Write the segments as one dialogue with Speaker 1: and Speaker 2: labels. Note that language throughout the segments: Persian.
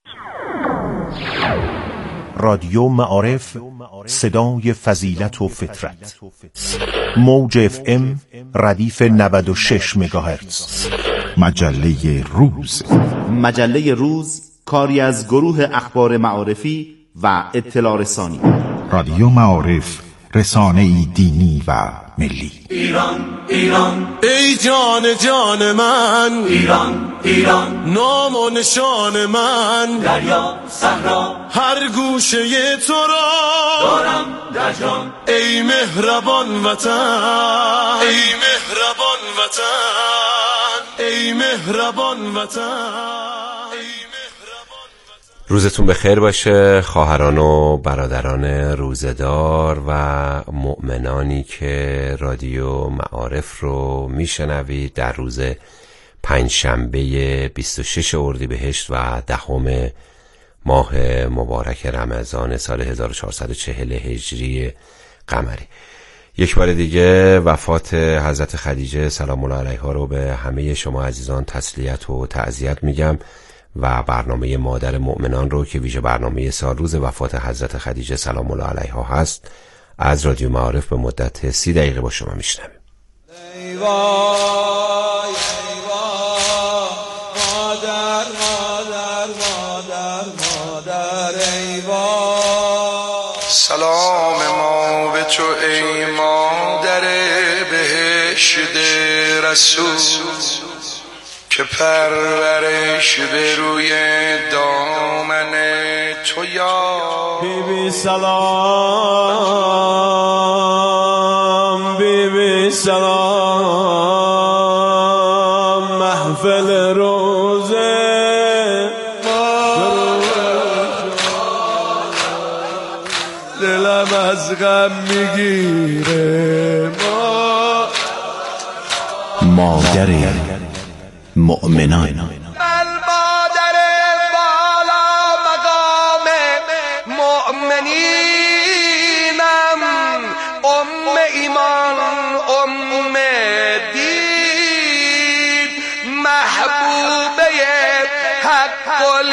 Speaker 1: رادیو معارف، صدای فضیلت و فطرت. موج FM ردیف 96 مگاهرتز. مجله روز.
Speaker 2: مجله روز کاری از گروه اخبار معارفی و اطلاع رسانی.
Speaker 1: رادیو معارف، رسانه‌ای دینی و ملی.
Speaker 3: ایران ایران ای جان جان من، ایران ایران نام و نشان من، دریا صحرا هر گوشه تو را دارم در جان، ای مهربان وطن، ای مهربان وطن، ای مهربان وطن.
Speaker 4: روزتون بخیر باشه خواهران و برادران روزدار و مؤمنانی که رادیو معارف رو میشنوید در روز پنجشنبه 26 اردیبهشت و 10 ماه مبارک رمضان سال 1440 هجری قمری. یک بار دیگه وفات حضرت خدیجه سلام الله علیها رو به همه شما عزیزان تسلیت و تعزیت میگم و برنامه مادر مؤمنان رو که ویژه برنامه سال روز وفات حضرت خدیجه سلام الله علیها هست از رادیو معارف به مدت 30 دقیقه با شما میشنویم.
Speaker 3: ای وای ای وای مادر مادر مادر مادر ای وای.
Speaker 5: سلام ما به تو ای مادر بهشت رسول که پرورش به روی دامن تو یا
Speaker 3: بیبی سلام، بیبی سلام، محفل روزه دلم از غم میگیره.
Speaker 2: مادر مؤمنان،
Speaker 5: المادر بالا مقام مؤمنینم، ام ایمان ام دین، محبوبه حق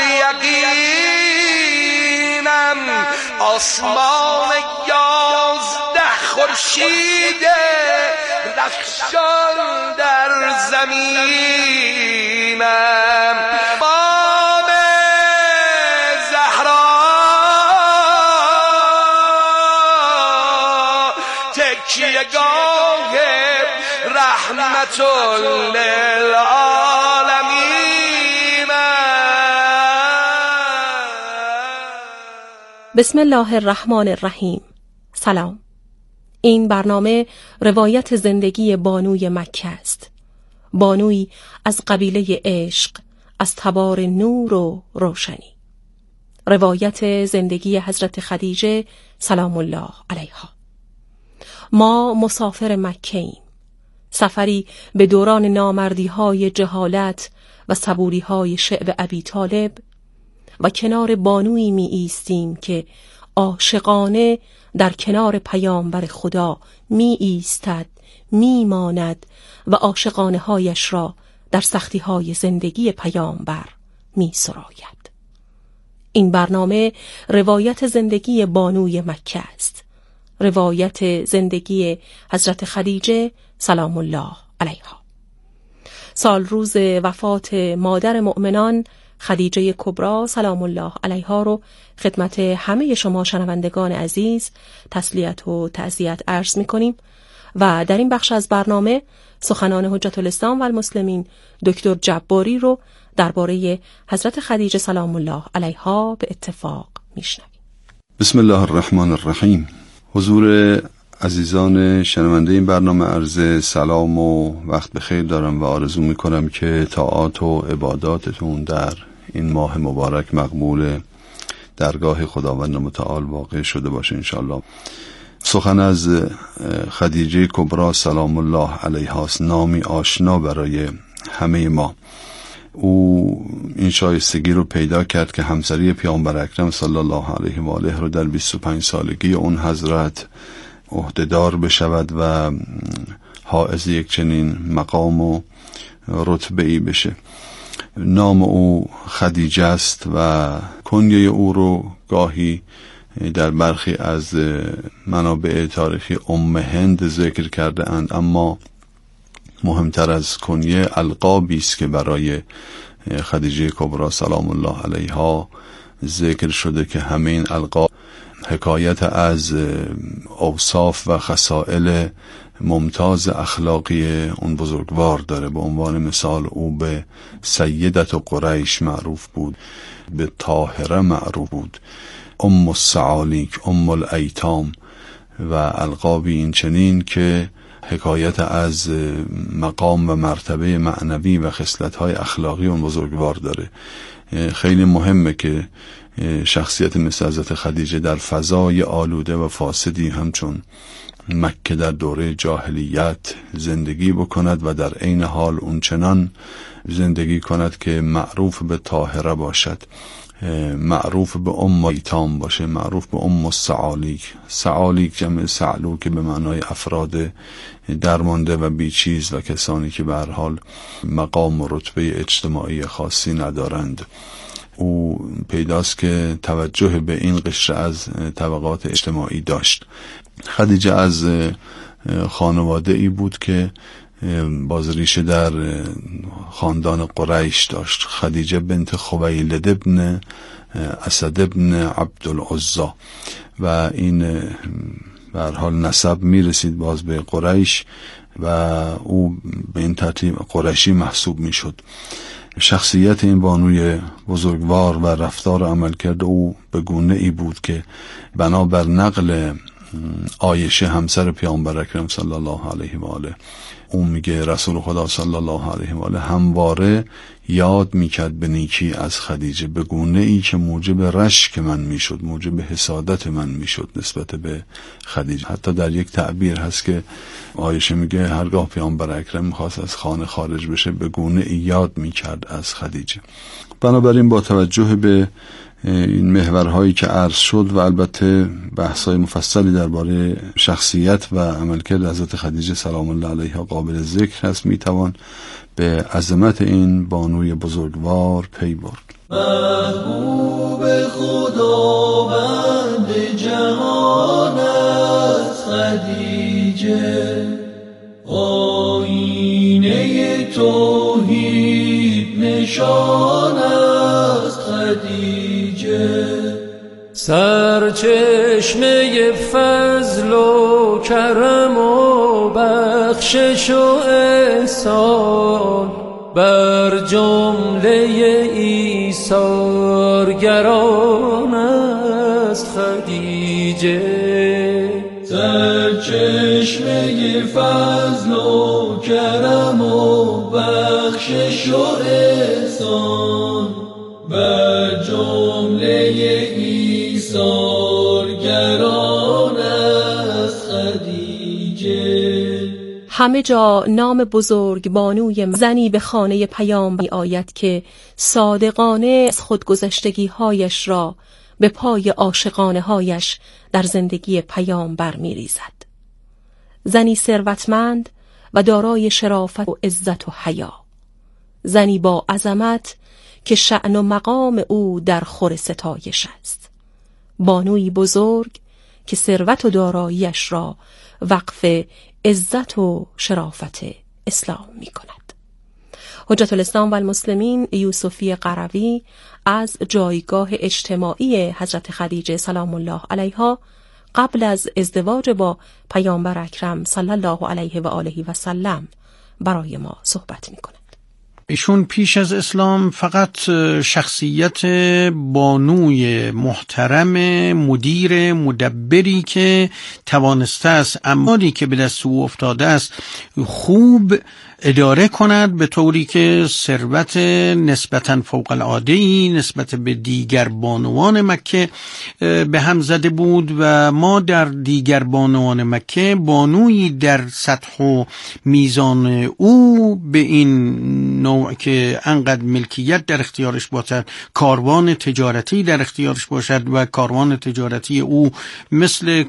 Speaker 5: الیقینم، آسمان 11 خورشید رخشان در زمینم، بام زهرا تکیه‌گاه رحمت للعالمین.
Speaker 6: بسم الله الرحمن الرحیم. سلام. این برنامه روایت زندگی بانوی مکه است. بانوی از قبیله عشق، از تبار نور و روشنی. روایت زندگی حضرت خدیجه سلام الله علیها. ما مسافر مکه ایم. سفری به دوران نامردی‌های جهالت و صبوری‌های شعب ابی طالب و کنار بانویی می ایستیم که عاشقانه در کنار پیامبر خدا می ایستد، می ماند و عاشقانه هایش را در سختی های زندگی پیامبر می سراید. این برنامه روایت زندگی بانوی مکه است. روایت زندگی حضرت خدیجه سلام الله علیها. سال روز وفات مادر مؤمنان خدیجه کبری سلام الله علیها رو خدمت همه شما شنوندگان عزیز تسلیت و تعزیت عرض می‌کنیم و در این بخش از برنامه سخنان حجت الاسلام و المسلمین دکتر جباری رو درباره حضرت خدیجه سلام الله علیها به اتفاق میشنویم.
Speaker 7: بسم الله الرحمن الرحیم. حضور عزیزان شنونده این برنامه عرض سلام و وقت بخیر دارم و آرزو میکنم که طاعات و عباداتتون در این ماه مبارک مقبول درگاه خداوند متعال واقع شده باشه انشالله. سخن از خدیجه کبری سلام الله علیها است، نامی آشنا برای همه ما. او این شایستگی رو پیدا کرد که همسری پیامبر اکرم صلی الله علیه و آله رو در 25 سالگی اون حضرت عهدهدار بشود و حائز یک چنین مقام و رتبه‌ای بشه. نام او خدیجه است و کنیه او رو گاهی در برخی از منابع تاریخی ام هند ذکر کرده اند، اما مهمتر از کنیه القابی است که برای خدیجه کبری سلام الله علیها ذکر شده که همین القاب حکایت از اوصاف و خصائل ممتاز اخلاقی اون بزرگوار داره. به عنوان مثال او به سیدت قریش معروف بود، به طاهره معروف بود، ام السعالیک، ام الایتام و القابی این چنین که حکایت از مقام و مرتبه معنوی و خصلت‌های اخلاقی اون بزرگوار داره. خیلی مهمه که شخصیت مثل حضرت خدیجه در فضای آلوده و فاسدی همچون مکه در دوره جاهلیت زندگی بکند و در عین حال اونچنان زندگی کند که معروف به طاهره باشد، معروف به ام ایتام باشه، معروف به ام السعالیک. سعالیک جمع سعلو که به معنای افراد درمانده و بیچیز و کسانی که به هر حال مقام و رتبه اجتماعی خاصی ندارند. او پیداست که توجه به این قشر از طبقات اجتماعی داشت. خدیجه از خانواده ای بود که بازریشه در خاندان قریش داشت. خدیجه بنت خویلد ابن اسد ابن عبدالعزی و این به هر حال نسب میرسید باز به قریش و او به این ترتیب قریشی محسوب میشد. شخصیت این بانوی بزرگوار و رفتار عملکرد او به گونه ای بود که بنابر نقل عایشه همسر پیامبر اکرم صلی الله علیه و آله، اون میگه رسول خدا صلی الله علیه و آله همواره یاد میکرد به نیکی از خدیجه به گونه ای که موجب رشک من میشد، موجب حسادت من میشد نسبت به خدیجه. حتی در یک تعبیر هست که عایشه میگه هرگاه پیامبر اکرم میخواست از خانه خارج بشه به گونه ای یاد میکرد از خدیجه. بنابراین با توجه به این محورهایی که عرض شد و البته بحث‌های مفصلی درباره شخصیت و عملکرد حضرت خدیجه سلام الله علیها قابل ذکر هست، میتوان به عظمت این بانوی بزرگوار پی برد.
Speaker 3: محبوب خداوند جهان است خدیجه، آینه توحید نشان است خدیجه، سرچشمه فضل و کرم و بخشش و احسان بر جمله ایثارگران است خدیجه، سرچشمه فضل و کرم و بخشش و احسان بر جمله ایثارگران است خدیجه.
Speaker 6: همه جا نام بزرگ بانوی زنی به خانه پیامبر می آید که صادقانه از خودگذشتگی هایش را به پای عاشقانه هایش در زندگی پیامبر می ریزد. زنی ثروتمند و دارای شرافت و عزت و حیا، زنی با عظمت که شأن و مقام او در خور ستایش است، بانوی بزرگ که ثروت و داراییش را وقف عزت و شرافت اسلام می کند. حجت الاسلام و المسلمین یوسفی قروی از جایگاه اجتماعی حضرت خدیجه سلام الله علیها قبل از ازدواج با پیامبر اکرم صلی الله علیه و آله و سلم برای ما صحبت می کند.
Speaker 8: ایشون پیش از اسلام فقط شخصیت بانوی محترم، مدیر، مدبری که توانسته است اموالی که به دست او افتاده است خوب اداره کند به طوری که ثروت نسبتاً فوق العاده‌ای نسبت به دیگر بانوان مکه به هم زده بود و ما در دیگر بانوان مکه بانوی در سطح و میزان او به این نوع نوع که انقدر ملکیت در اختیارش باشد، کاروان تجارتی در اختیارش باشد و کاروان تجارتی او مثل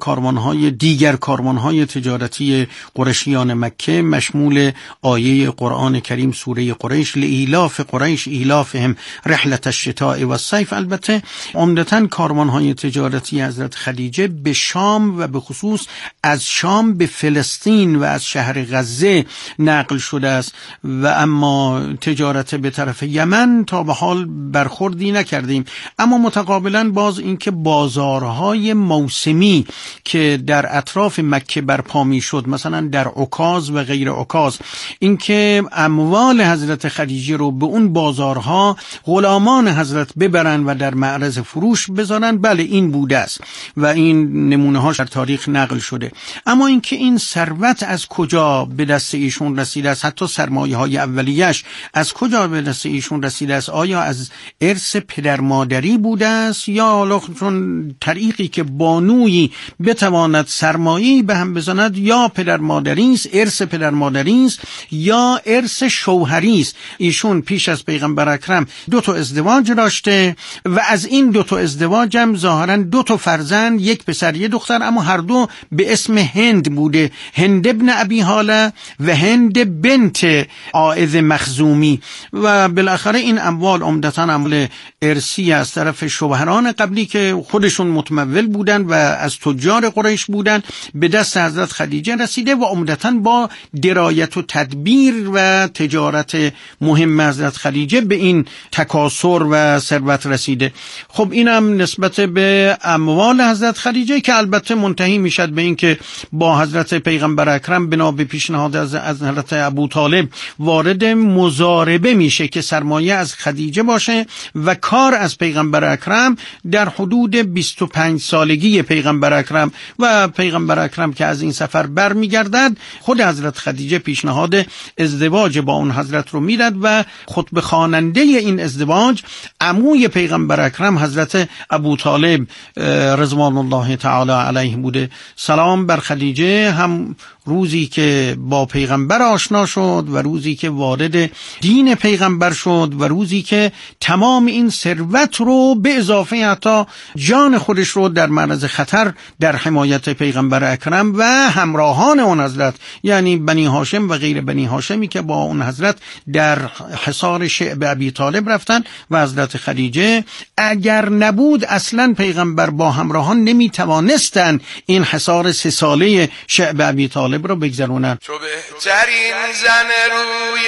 Speaker 8: دیگر کاروانهای تجارتی قریشیان مکه مشمول آیه قرآن کریم سوره قریش لإیلاف قریش ایلافهم رحلة الشتاء والصیف. البته عمدتاً کاروانهای تجارتی حضرت خدیجه به شام و به خصوص از شام به فلسطین و از شهر غزه نقل شده است و اما تجارت به طرف یمن تا به حال برخوردی نکردیم. اما متقابلا باز اینکه بازارهای موسمی که در اطراف مکه برپا می شد، مثلا در عکاظ و غیر عکاظ، اینکه اموال حضرت خدیجه رو به اون بازارها غلامان حضرت ببرن و در معرض فروش بذارن، بله این بوده است و این نمونه هاش در تاریخ نقل شده. اما اینکه این ثروت از کجا به دست ایشون رسیده است، حتی سرمایه های اولیش از کجا به دست ایشون رسیده است، آیا از ارث پدر مادری بوده است یا چون طریقی که بانویی بتواند سرمایه‌ای به هم بزند یا پدر مادری است، ارث پدر مادری است یا ارث شوهری است. ایشون پیش از پیغمبر اکرم 2 ازدواج داشته و از این 2 ازدواج هم ظاهرا 2 فرزند، 1 پسر 1 دختر، اما هر دو به اسم هند بوده، هند ابن ابی حاله و هند بنت عائذ مخزومی. و بالاخره این اموال عمدتاً اموال ارثی از طرف شوهران قبلی که خودشون متمول بودن و از تجار قریش بودن به دست حضرت خدیجه رسیده و عمدتاً با درایت و تدبیر و تجارت مهم حضرت خدیجه به این تکاثر و ثروت رسیده. خب اینم نسبت به اموال حضرت خدیجه که البته منتهی میشد به این که با حضرت پیغمبر اکرم بنا به پیشنهاد از حضرت ابو طالب وارد مضاربه میشه که سرمایه از خدیجه باشه و کار از پیغمبر اکرم در حدود 25 سالگی پیغمبر اکرم و پیغمبر اکرم که از این سفر برمیگردد خود حضرت خدیجه پیشنهاد ازدواج با اون حضرت رو میداد و خطبه خواننده این ازدواج عموی پیغمبر اکرم حضرت ابو طالب رضوان الله تعالی علیه بوده. سلام بر خدیجه، هم روزی که با پیغمبر آشنا شد و روزی که وارد دین پیغمبر شد و روزی که تمام این ثروت رو به اضافه حتی جان خودش رو در معرض خطر در حمایت پیغمبر اکرم و همراهان اون حضرت، یعنی بنی هاشم و غیر بنی هاشمی که با اون حضرت در حصار شعب ابی طالب رفتن و حضرت خدیجه اگر نبود اصلا پیغمبر با همراهان نمیتوانستن این حصار 3 ساله شعب ابی طالب رو بگذرونن.
Speaker 5: تو بهترین زن روی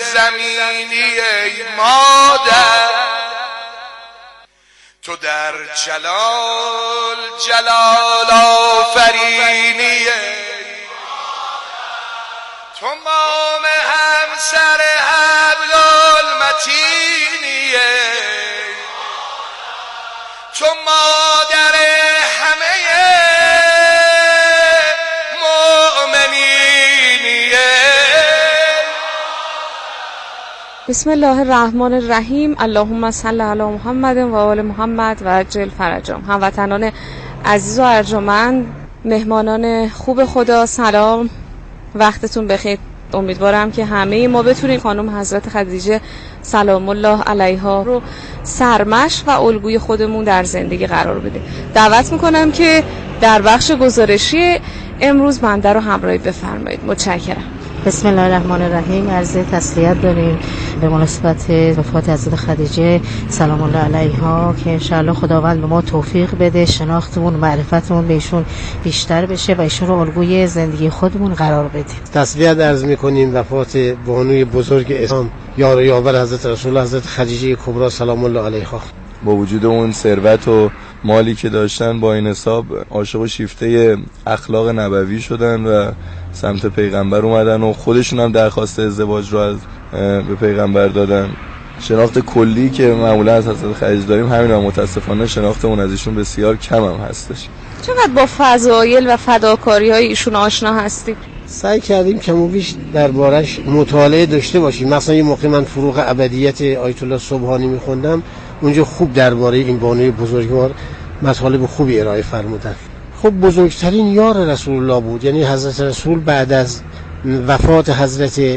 Speaker 5: زمینی ای مادر، تو در جلال جلال آفرینی، تو مام همسر عبدالمتینی، تو مادر همه
Speaker 6: بسم الله الرحمن الرحیم. اللهم صل علی محمد و آل محمد و عجل فرجهم. هموطنان عزیز و ارجمند، مهمانان خوب خدا، سلام، وقتتون بخیر. امیدوارم که همه ما بتونیم خانم حضرت خدیجه سلام الله علیها رو سرمشق و الگوی خودمون در زندگی قرار بده. دعوت میکنم که در بخش گزارشی امروز بنده رو همراهی بفرمایید. متشکرم.
Speaker 9: بسم الله الرحمن الرحیم. عرض تسلیت داریم به مناسبت وفات حضرت خدیجه سلام الله علیها که انشاءالله خداوند به ما توفیق بده شناختمون معرفتمون به ایشون بیشتر بشه و ایشون رو الگوی زندگی خودمون قرار بدیم.
Speaker 10: تسلیت عرض می‌کنیم وفات بانوی بزرگ اسلام یار و یاور حضرت رسول حضرت خدیجه کبرا سلام الله علیها.
Speaker 11: با وجود اون ثروت و مالی که داشتن با این حساب عاشق و شیفته اخلاق نبوی شدن و سمت پیغمبر اومدن و خودشون هم درخواست ازدواج رو از به پیغمبر دادن. شناخت کلی که معمولا از حضرت خدیجه داریم همین هم، متاسفانه شناختمون از ایشون بسیار کم هم هستش.
Speaker 6: چقدر با فضایل و فداکاری های ایشون آشنا هستید؟
Speaker 10: سعی کردیم کم و بیش دربارش مطالعه داشته باشیم. مثلا یه موقع من فروغ ابدیت آیت الله سبحانی میخوندم، اونجا خوب درباره این بانوی بزرگوار مطالب خوبی ارائه فرمودن. خب بزرگترین یار رسول الله بود، یعنی حضرت رسول بعد از وفات حضرت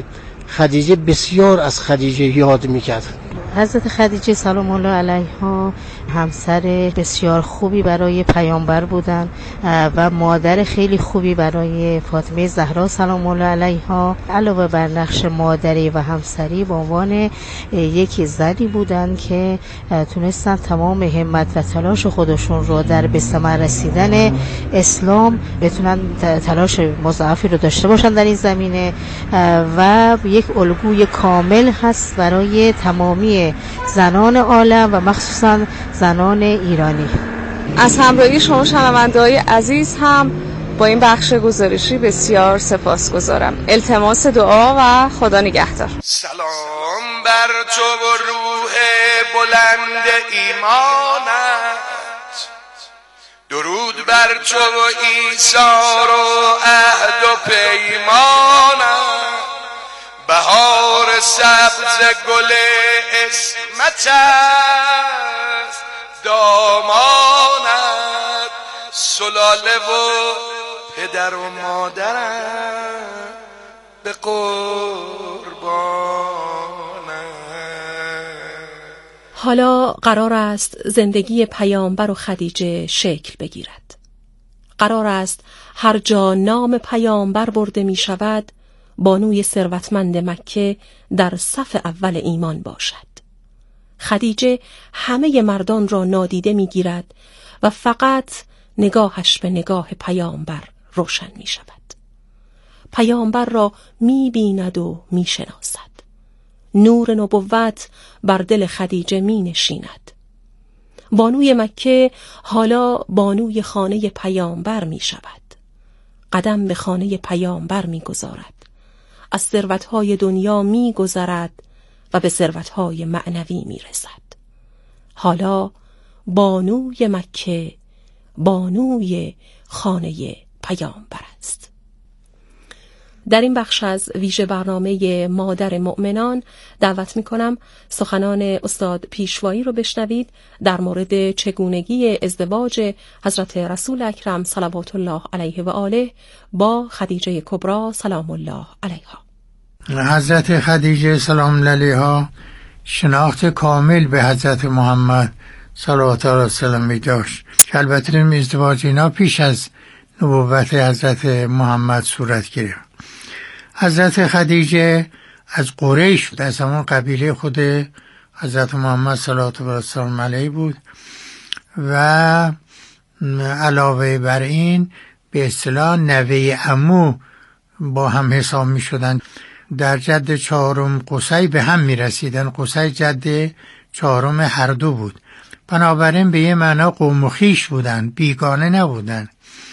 Speaker 10: خدیجه بسیار از خدیجه یاد میکرد.
Speaker 9: حضرت خدیجه سلام الله علیها همسر بسیار خوبی برای پیامبر بودن و مادر خیلی خوبی برای فاطمه زهرا سلام الله علیها. علاوه بر نقش مادری و همسری به عنوان یک زنی بودن که تونستن تمام همت و تلاش خودشون رو در به ثمر رسیدن اسلام بتونن تلاش مضاعفی رو داشته باشن در این زمینه و یک الگوی کامل هست برای تمامی زنان عالم و مخصوصا زنان ایرانی.
Speaker 12: از همراهی شما شنونده‌های عزیز هم با این بخش گزارشی بسیار سپاسگزارم. التماس دعا و خدا نگهدار.
Speaker 5: سلام بر تو و روح بلند ایمانت، درود بر تو و ایثار و عهد و پیمانت، بهار سبز گل عصمت است دامانت، سلاله و پدر و مادرم به قربانت.
Speaker 6: حالا قرار است زندگی پیامبر و خدیجه شکل بگیرد. قرار است هر جا نام پیامبر برده می شود بانوی ثروتمند مکه در صف اول ایمان باشد. خدیجه همه مردان را نادیده می گیرد و فقط نگاهش به نگاه پیامبر روشن می شود. پیامبر را می بیند و می شناسد. نور نبوت بر دل خدیجه می نشیند. بانوی مکه حالا بانوی خانه پیامبر می شود. قدم به خانه پیامبر می گذارد. از ثروت‌های دنیا می گذرد و به ثروت‌های معنوی می رسد. حالا بانوی مکه بانوی خانه پیامبر است. در این بخش از ویژه برنامه مادر مؤمنان دعوت می کنم سخنان استاد پیشوایی رو بشنوید در مورد چگونگی ازدواج حضرت رسول اکرم صلوات الله علیه و آله با خدیجه کبری سلام الله علیها.
Speaker 8: حضرت خدیجه سلام الله علیها شناخت کامل به حضرت محمد صلوات الله علیه داشت که البته این ازدواج اینا پیش از نبوت حضرت محمد صورت گرفت. حضرت خدیجه از قریش بود، از همون قبیله خود حضرت محمد صلوات الله علیه بود و علاوه بر این به اصطلاح نوه عمو با هم حساب می شدن. در جد چهارم قصی به هم می رسیدن. قصی جد چهارم هر دو بود، بنابراین به یه معنا قوم و خویش بودن، بیگانه نبودن.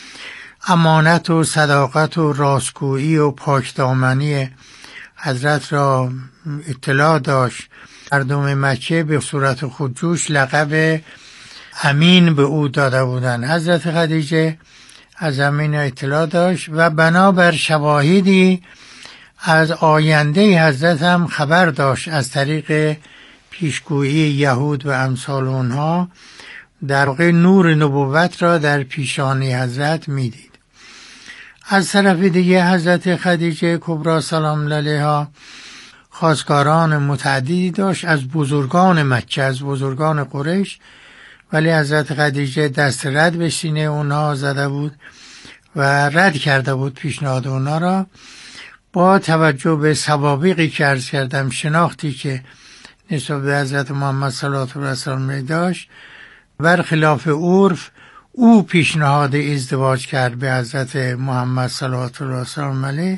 Speaker 8: امانت و صداقت و راستگویی و پاکدامنی حضرت را اطلاع داشت. مردم مکه به صورت خودجوش لقب امین به او داده بودند. حضرت خدیجه از امین اطلاع داشت و بنابر شواهدی از آینده حضرت هم خبر داشت. از طریق پیشگویی یهود و امثال اونها در واقع نور نبوت را در پیشانی حضرت میدید. از طرف دیگه حضرت خدیجه کبری سلام الله علیها خواستگاران متعددی داشت از بزرگان مکه، از بزرگان قریش، ولی حضرت خدیجه دست رد به سینه اونها زده بود و رد کرده بود پیشنهاد اونها را. با توجه به سوابقی که عرض کردم، شناختی که نسبت به حضرت محمد صلوات الله علیه داشت، برخلاف عرف او پیشنهاد ازدواج کرد به حضرت محمد صلوات الله علیه.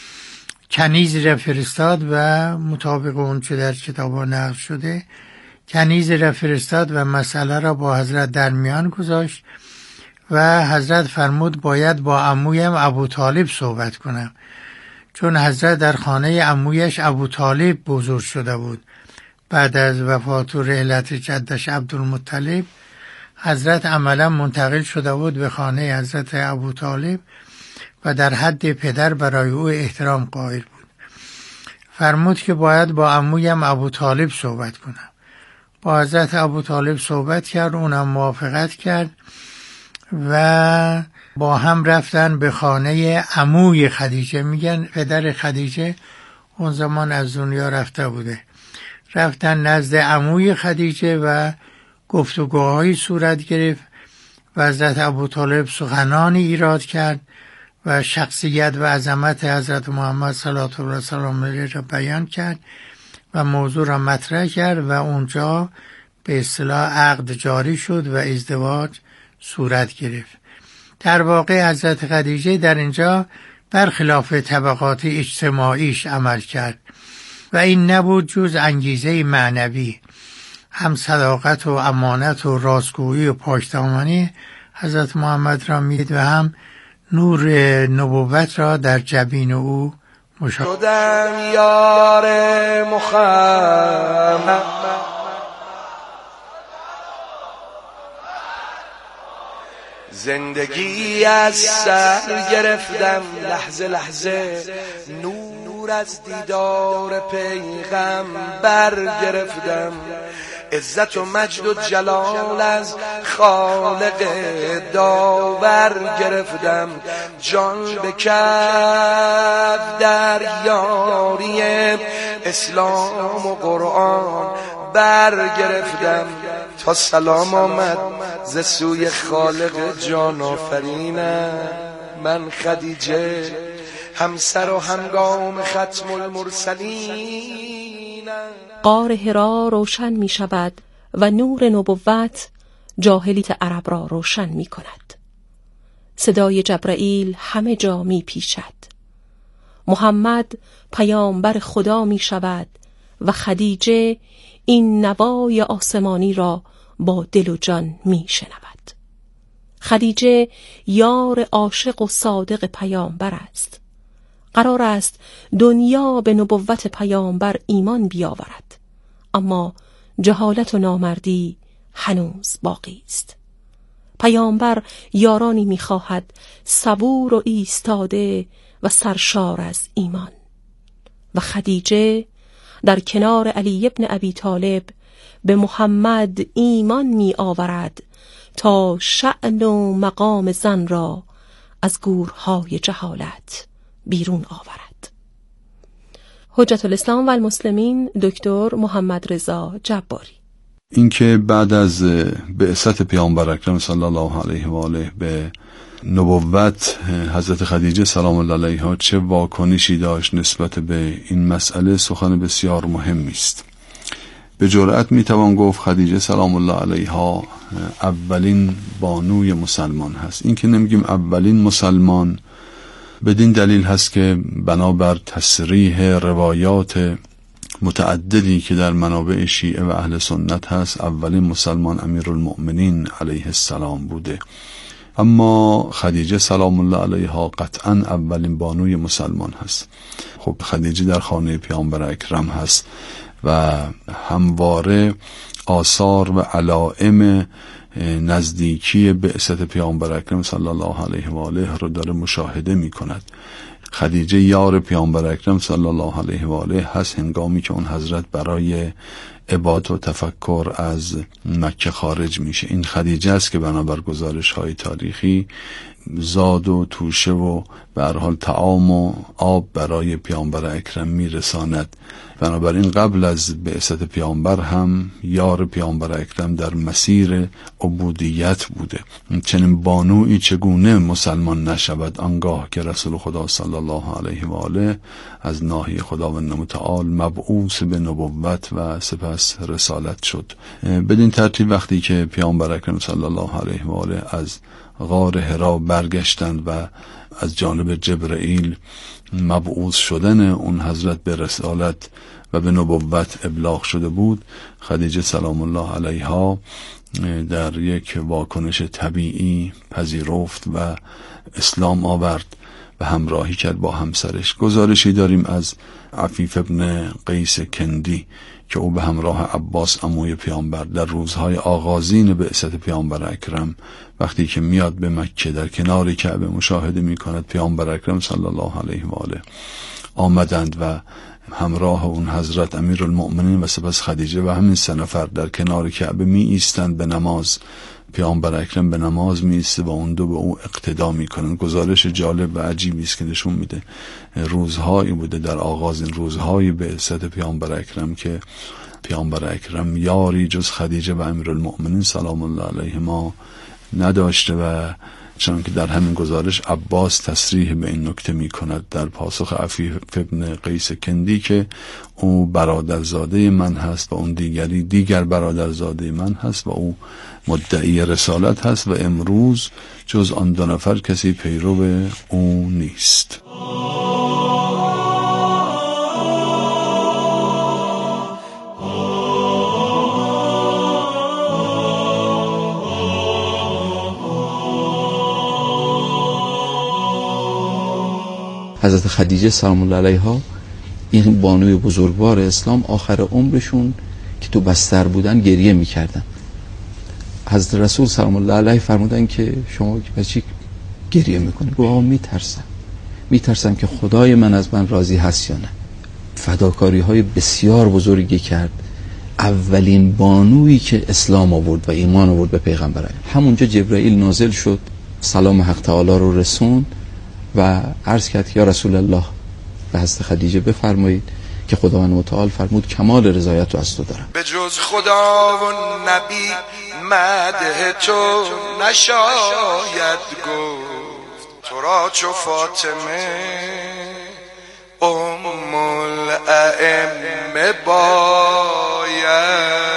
Speaker 8: کنیز را فرستاد و مطابق اون چه در کتابا نقل شده کنیز را فرستاد و مسئله را با حضرت در میان گذاشت و حضرت فرمود باید با عمویم ابو طالب صحبت کنم، چون حضرت در خانه عمویش ابو طالب بزرگ شده بود. بعد از وفات و رحلت جدش عبدالمطلب حضرت عملا منتقل شده بود به خانه حضرت ابو طالب و در حد پدر برای او احترام قائل بود. فرمود که باید با عمویم ابو طالب صحبت کنم. با حضرت ابو طالب صحبت کرد، اونم موافقت کرد و با هم رفتن به خانه عموی خدیجه، میگن پدر خدیجه، اون زمان از دنیا رفته بوده. رفتن نزد عموی خدیجه و گفتگوهایی صورت گرفت و حضرت ابوطالب سخنانی ایراد کرد و شخصیت و عظمت حضرت محمد صلوات الله سلام علیه را بیان کرد و موضوع را مطرح کرد و اونجا به اصطلاح عقد جاری شد و ازدواج صورت گرفت. در واقع حضرت خدیجه در اینجا برخلاف طبقات اجتماعیش عمل کرد و این نبود جز انگیزه معنوی. هم صداقت و امانت و راستگویی و پاکدامنی حضرت محمد را مید و هم نور نبوت را در جبین او مشاهده
Speaker 5: شدم یار محمد زندگی از سر گرفتم لحظه لحظه نور از دیدار پیغمبر گرفتم عزت و مجد و جلال از خالق داور گرفتم جان به کف در یاری اسلام و قرآن برگرفتم تا سلام آمد ز سوی خالق جان آفرینم من خدیجه همسر و همگام ختم المرسلین.
Speaker 6: غار حرا روشن می شود و نور نبوت جاهلیت عرب را روشن می کند. صدای جبرائیل همه جا می پیچد. محمد پیامبر خدا می شود و خدیجه این نوای آسمانی را با دل و جان می شنود. خدیجه یار عاشق و صادق پیامبر است. قرار است دنیا به نبوت پیامبر ایمان بیاورد، اما جهالت و نامردی هنوز باقی است. پیامبر یارانی می‌خواهد صبور و ایستاده و سرشار از ایمان، و خدیجه در کنار علی ابن ابی طالب به محمد ایمان می آورد تا شأن و مقام زن را از گورهای جهالت بیرون آورد. حجت الاسلام و المسلمین دکتر محمد رضا جباری.
Speaker 7: اینکه بعد از بعثت پیامبر اکرم صلی الله علیه و آله به نبوت حضرت خدیجه سلام الله علیها چه واکنشی داشت نسبت به این مسئله سخن بسیار مهمی است. به جرأت میتوان گفت خدیجه سلام الله علیها اولین بانوی مسلمان هست. این که نمیگیم اولین مسلمان بدین دلیل هست که بنابر تصریح روایات متعددی که در منابع شیعه و اهل سنت هست اولین مسلمان امیرالمؤمنین علیه السلام بوده، اما خدیجه سلام الله علیها قطعا اولین بانوی مسلمان هست. خب خدیجه در خانه پیامبر اکرم هست و همواره آثار و علائم نزدیکی بعثت پیامبر اکرم صلی الله علیه و آله رو داره مشاهده می کند. خدیجه یار پیامبر اکرم صلی الله علیه و آله هست هنگامی که اون حضرت برای عبادت و تفکر از مکه خارج میشه. این خدیجه است که بنابر گزارش های تاریخی زاد و توشه و به هر حال طعام و آب برای پیامبر اکرم میرساند. بنابراین قبل از بعثت پیامبر هم یار پیامبر اکرم در مسیر عبودیت بوده. چنین بانویی چگونه مسلمان نشود آنگاه که رسول خدا صلی الله علیه و آله از ناحیه خداوند متعال مبعوث به نبوت و سپس رسالت شد. بدین ترتیب وقتی که پیامبر اکرم صلی الله علیه و آله از غار حرا برگشتند و از جانب جبرائیل مبعوث شدن اون حضرت به رسالت و به نبوت ابلاغ شده بود، خدیجه سلام الله علیها در یک واکنش طبیعی پذیرفت و اسلام آورد و همراهی کرد با همسرش. گزارشی داریم از عفیف ابن قیس کندی که او به همراه عباس عموی پیامبر در روزهای آغازین بعثت پیامبر اکرم وقتی که میاد به مکه در کنار کعبه مشاهده میکند پیامبر اکرم صلی الله علیه و آله آمدند و همراه اون حضرت امیرالمؤمنین و سپس خدیجه و همین سه نفر در کنار کعبه می ایستند به نماز پیامبر اکرم به نماز میسته و اون دو به او اقتدا میکنن. گزارش جالب و عجیبی است که نشون میده روزهایی بوده در آغاز این روزهای بعثت پیامبر اکرم که پیامبر اکرم یاری جز خدیجه و امیرالمؤمنین سلام الله علیهما نداشته و چنانکه در همین گزارش عباس تصریح به این نکته می کند در پاسخ عفیف ابن قیس کندی که او برادرزاده من هست و اون دیگر برادرزاده من هست و او مدعی رسالت هست و امروز جز آن دو نفر کسی پیرو او نیست.
Speaker 13: حضرت خدیجه سلام الله علیها این بانوی بزرگوار اسلام آخر عمرشون که تو بستر بودن گریه میکردن. حضرت رسول سلام الله علیه فرمودن که شما بچی گریه میکنید؟ گفت آقا میترسم که خدای من از من راضی هست یا نه. فداکاری های بسیار بزرگی کرد. اولین بانویی که اسلام آورد و ایمان آورد به پیغمبر. همونجا جبرائیل نازل شد، سلام حق تعالی رو رسوند و عرض کرد یا رسول الله به حضرت خدیجه بفرمایید که خداوند متعال فرمود کمال رضایت رو از تو دارم.
Speaker 5: به جز خدا و نبی مدح تو نشاید گفت، تو را چو فاطمه ام الائمه باید.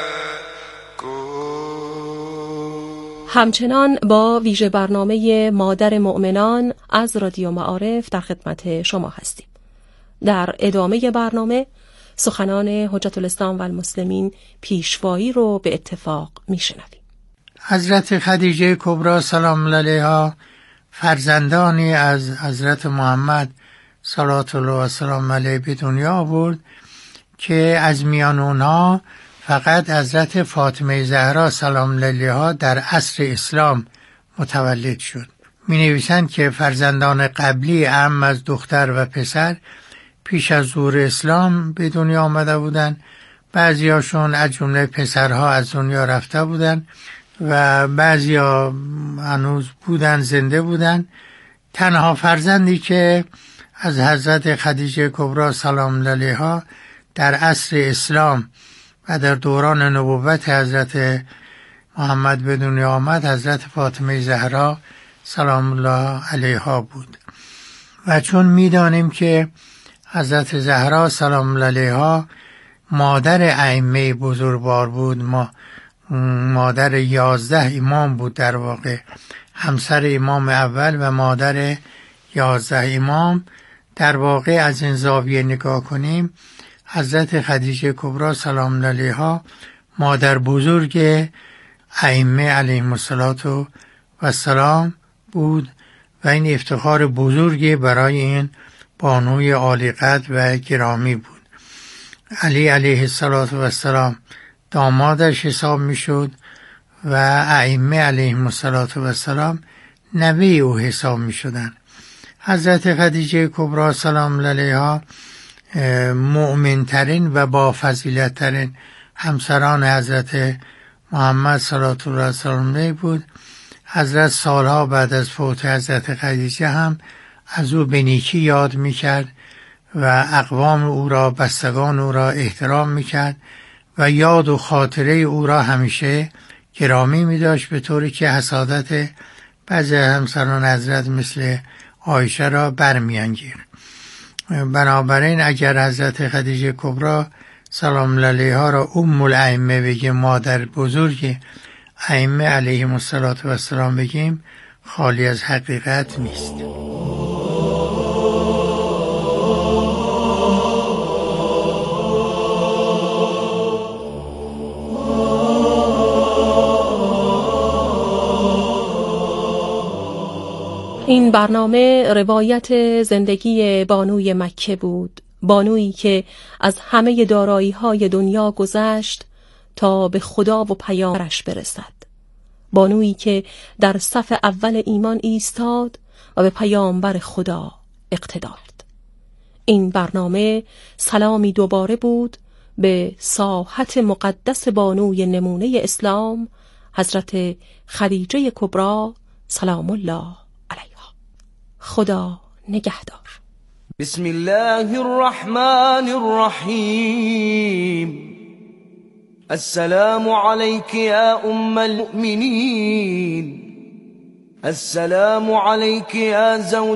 Speaker 6: همچنان با ویژه برنامه مادر مؤمنان از رادیو معارف در خدمت شما هستیم. در ادامه برنامه سخنان حجت الاسلام و المسلمین پیشوایی رو به اتفاق میشنویم.
Speaker 8: حضرت خدیجه کبری سلام الله علیها فرزندانی از حضرت محمد صلوات الله و سلام علیه به دنیا آورد که از میان اونها فقط حضرت فاطمه زهرا سلام الله علیها در عصر اسلام متولد شد. می نویسند که فرزندان قبلی اعم از دختر و پسر پیش از ظهور اسلام به دنیا آمده بودند. بعضیاشون از جمله پسرها از دنیا رفته بودند و بعضیا هنوز بودن، زنده بودند. تنها فرزندی که از حضرت خدیجه کبری سلام الله علیها در عصر اسلام و در دوران نبوت حضرت محمد به دنیا آمد حضرت فاطمه زهرا سلام الله علیها بود. و چون میدانیم که حضرت زهرا سلام الله علیها مادر ائمه بزرگوار بود، مادر 11 امام بود، در واقع همسر امام اول و مادر 11 امام. در واقع از این زاویه نگاه کنیم حضرت خدیجه کبری سلام الله علیها مادر بزرگ ائمه علیهم السلام بود و این افتخار بزرگی برای این بانوی عالی قدر و گرامی بود. علی علیه السلام دامادش حساب میشد و ائمه علیهم السلام نوه او حساب میشدند. حضرت خدیجه کبری سلام الله علیها مؤمنترین و با فضیلتترین همسران حضرت محمد صلوات الله علیه بود. حضرت سالها بعد از فوت حضرت خدیجه هم از او به نیکی یاد میکرد و اقوام او را، بستگان او را احترام میکرد و یاد و خاطره او را همیشه گرامی میداشت، به طوری که حسادت بعضی همسران حضرت مثل عایشه را برمیانگیخت. بنابراین اگر حضرت خدیجه کبری سلام الله علیها را ام الائمه بگیم، مادر بزرگ ائمه علیهم السلام بگیم، خالی از حقیقت نیست.
Speaker 6: این برنامه روایت زندگی بانوی مکه بود، بانویی که از همه دارایی‌های دنیا گذشت تا به خدا و پیامبرش برسد، بانویی که در صف اول ایمان ایستاد و به پیامبر خدا اقتدا کرد. این برنامه سلامی دوباره بود به ساحت مقدس بانوی نمونه اسلام حضرت خدیجه کبری سلام الله علیها. خدا نگهدار.
Speaker 3: بسم الله الرحمن الرحیم. السلام عليك يا أم المؤمنين. السلام عليك يا زوج